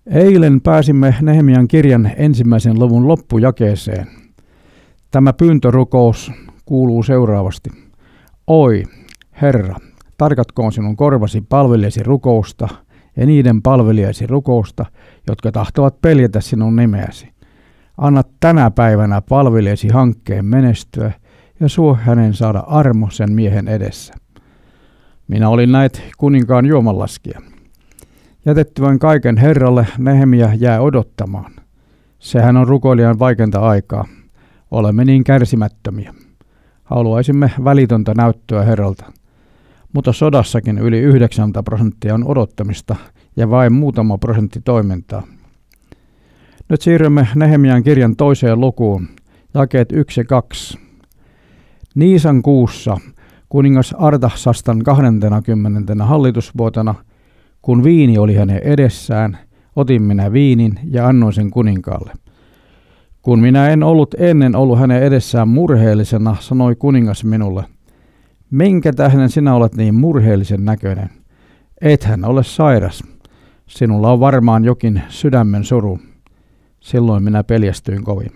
Eilen pääsimme Nehemian kirjan 1. luvun loppujakeeseen. Tämä pyyntörukous kuuluu seuraavasti. Oi, Herra, tarkatkoon sinun korvasi palvelijasi rukousta ja niiden palvelijasi rukousta, jotka tahtovat peljätä sinun nimeäsi. Anna tänä päivänä palvelijasi hankkeen menestyä ja suo hänen saada armo sen miehen edessä. Minä olin näet kuninkaan juomanlaskija. Jätettyään kaiken Herralle, Nehemia jää odottamaan. Sehän on rukoilijan vaikeinta aikaa. Olemme niin kärsimättömiä. Haluaisimme välitöntä näyttöä Herralta. Mutta sodassakin yli 90% on odottamista ja vain muutama prosentti toimintaa. Nyt siirrymme Nehemian kirjan toiseen lukuun, jakeet 1 ja 2. Niisan kuussa kuningas Artaxastan 20. hallitusvuotena, kun viini oli hänen edessään, otin minä viinin ja annoin sen kuninkaalle. Kun minä en ollut ennen ollut hänen edessään murheellisena, sanoi kuningas minulle, minkä tähden sinä olet niin murheellisen näköinen? Ethän ole sairas. Sinulla on varmaan jokin sydämen suru. Silloin minä peljästyin kovin.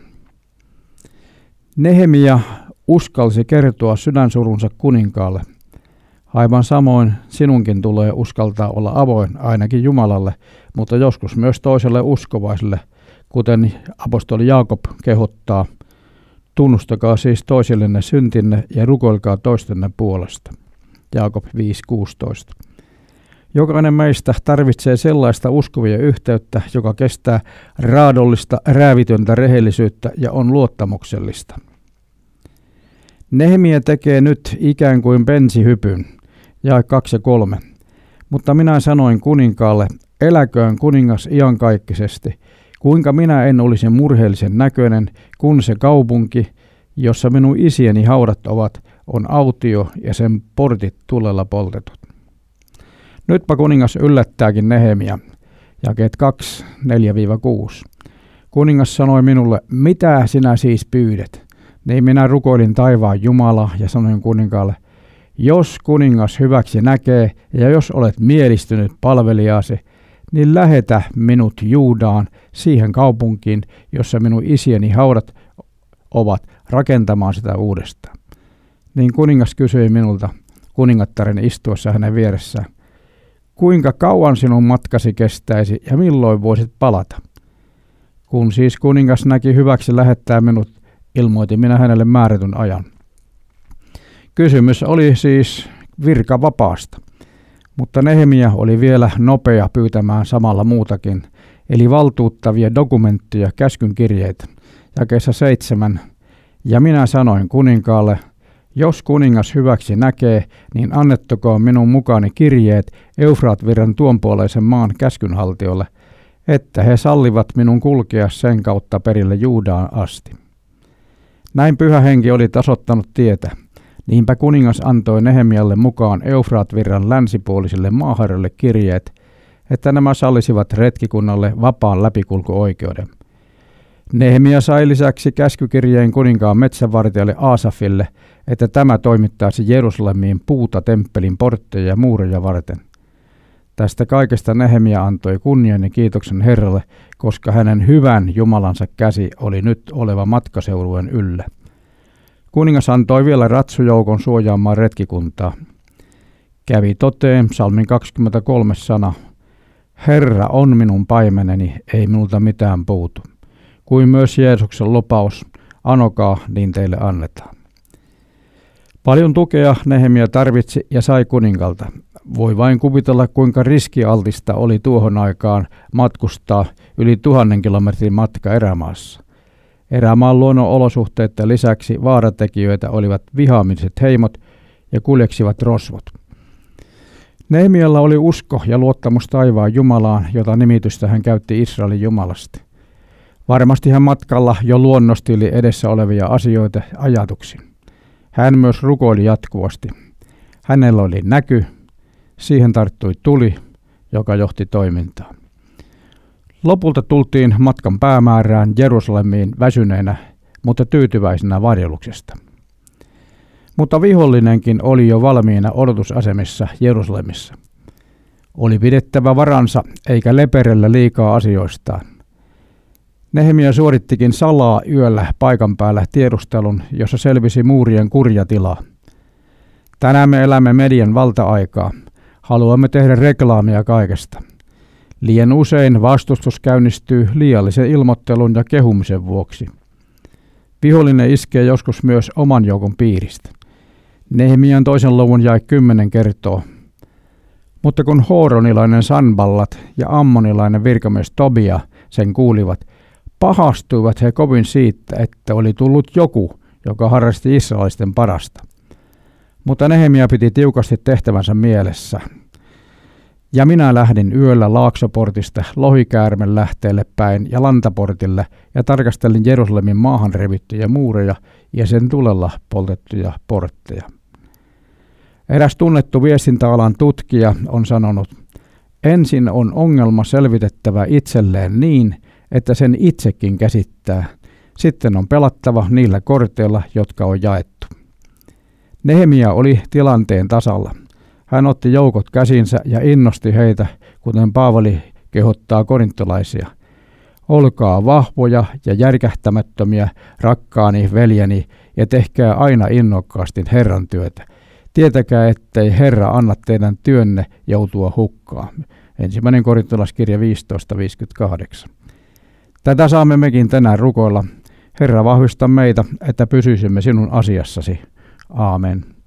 Nehemia uskalsi kertoa sydänsurunsa kuninkaalle. Aivan samoin sinunkin tulee uskaltaa olla avoin ainakin Jumalalle, mutta joskus myös toiselle uskovaiselle, kuten apostoli Jaakob kehottaa. Tunnustakaa siis toisillenne syntinne ja rukoilkaa toistenne puolesta. Jaakob 5.16. Jokainen meistä tarvitsee sellaista uskovia yhteyttä, joka kestää raadollista, räävitöntä rehellisyyttä ja on luottamuksellista. Nehemia tekee nyt ikään kuin pensihypyn, jae 2 ja 3. Mutta minä sanoin kuninkaalle, eläköön kuningas iankaikkisesti, kuinka minä en olisi murheellisen näköinen, kun se kaupunki, jossa minun isieni haudat ovat, on autio ja sen portit tulella poltetut. Nytpä kuningas yllättääkin Nehemia, jakeet 2, 4-6. Kuningas sanoi minulle, mitä sinä siis pyydät? Niin minä rukoilin taivaan Jumalaa ja sanoin kuninkaalle, jos kuningas hyväksi näkee ja jos olet mielistynyt palvelijasi, niin lähetä minut Juudaan siihen kaupunkiin, jossa minun isieni haudat ovat, rakentamaan sitä uudestaan. Niin kuningas kysyi minulta, kuningattaren istuessa hänen vieressään, kuinka kauan sinun matkasi kestäisi ja milloin voisit palata? Kun siis kuningas näki hyväksi lähettää minut, ilmoitin minä hänelle määrätyn ajan. Kysymys oli siis virkavapaasta, mutta Nehemia oli vielä nopea pyytämään samalla muutakin, eli valtuuttavia dokumentteja, käskynkirjeitä, jakeessa 7. Ja minä sanoin kuninkaalle, jos kuningas hyväksi näkee, niin annettakoon minun mukaani kirjeet Eufraatvirran tuonpuoleisen maan käskynhaltijoille, että he sallivat minun kulkea sen kautta perille Juudaan asti. Näin pyhä henki oli tasoittanut tietä. Niinpä kuningas antoi Nehemialle mukaan Eufraatvirran länsipuolisille maaherroille kirjeet, että nämä sallisivat retkikunnalle vapaan läpikulkuoikeuden. Nehemia sai lisäksi käskykirjeen kuninkaan metsänvartijalle Aasafille, että tämä toimittaisi Jerusalemiin puuta temppelin portteja ja muureja varten. Tästä kaikesta Nehemia antoi kunnian ja kiitoksen Herralle, koska hänen hyvän Jumalansa käsi oli nyt oleva matkaseurueen yllä. Kuningas antoi vielä ratsujoukon suojaamaan retkikuntaa. Kävi toteen psalmin 23 sana, Herra on minun paimeneni, ei minulta mitään puutu. Kuin myös Jeesuksen lupaus, anokaa, niin teille annetaan. Paljon tukea Nehemia tarvitsi ja sai kuninkalta. Voi vain kuvitella, kuinka riskialtista oli tuohon aikaan matkustaa yli 1000 kilometrin matka erämaassa. Erämaan luonnon olosuhteiden lisäksi vaaratekijöitä olivat vihaamiset heimot ja kuljeksivat rosvot. Nehemialla oli usko ja luottamus taivaan Jumalaan, jota nimitystä hän käytti Israelin Jumalasta. Varmasti hän matkalla jo luonnostili edessä olevia asioita ajatuksin. Hän myös rukoili jatkuvasti. Hänellä oli näky, siihen tarttui tuli, joka johti toimintaan. Lopulta tultiin matkan päämäärään Jerusalemiin väsyneenä, mutta tyytyväisenä varjeluksesta. Mutta vihollinenkin oli jo valmiina odotusasemissa Jerusalemissa. Oli pidettävä varansa eikä leperellä liikaa asioistaan. Nehemia suorittikin salaa yöllä paikan päällä tiedustelun, jossa selvisi muurien kurja tila. Tänään me elämme median valta-aikaa. Haluamme tehdä reklaamia kaikesta. Liian usein vastustus käynnistyy liiallisen ilmoittelun ja kehumisen vuoksi. Vihollinen iskee joskus myös oman joukon piiristä. Nehemian 2. luvun jae 10 kertoo. Mutta kun hooronilainen Sanballat ja ammonilainen virkamies Tobia sen kuulivat, pahastuivat he kovin siitä, että oli tullut joku, joka harrasti israelisten parasta. Mutta Nehemia piti tiukasti tehtävänsä mielessä. Ja minä lähdin yöllä Laaksoportista Lohikäärmen lähteelle päin ja Lantaportille ja tarkastelin Jerusalemin maahan revittyjä muureja ja sen tulella poltettuja portteja. Eräs tunnettu viestintäalan tutkija on sanonut, ensin on ongelma selvitettävä itselleen niin, että sen itsekin käsittää. Sitten on pelattava niillä korteilla, jotka on jaettu. Nehemia oli tilanteen tasalla. Hän otti joukot käsinsä ja innosti heitä, kuten Paavali kehottaa korintolaisia. Olkaa vahvoja ja järkähtämättömiä, rakkaani veljeni, ja tehkää aina innokkaasti Herran työtä. Tietäkää, ettei Herra anna teidän työnne joutua hukkaan. 1. korintolaiskirja 15:58. Tätä saamme mekin tänään rukoilla. Herra, vahvista meitä, että pysyisimme sinun asiassasi. Aamen.